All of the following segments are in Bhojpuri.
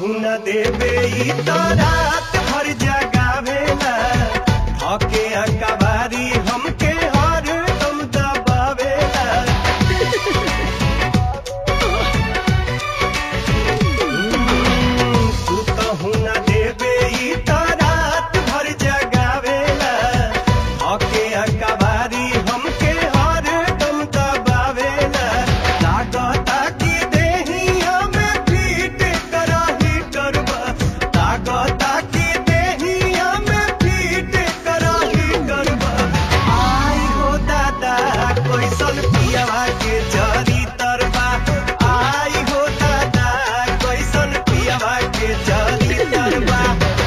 कहू न देवे ई तो रात भर जगावेला धके अकबारी हमके हर दम दबावेला तू कहू न देवे ई तो रात भर जगावेला धके अकबारी हमके हर दम दबावेला लागता कि देहिया में फिट करा हीटर बा लागता कि देहिया में फिट करा हीटर बा आई हो दादा कैसन पियावा के जरी तरबा आई हो दादा कैसन पियावा के जरी तरबा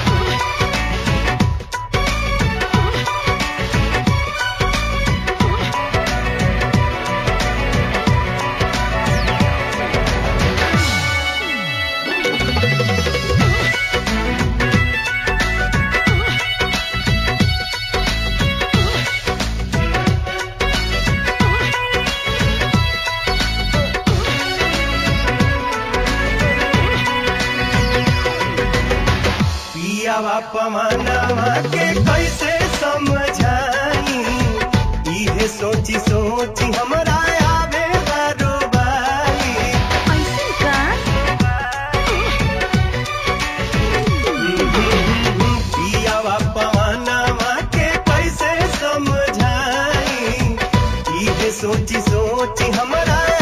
पियावा पमानावा के कैसे समझाई इहे सोची सोची हमरा आवे बारोबारी ऐसे का पियावा पमानावा के कैसे समझाई इहे सोची सोची हमरा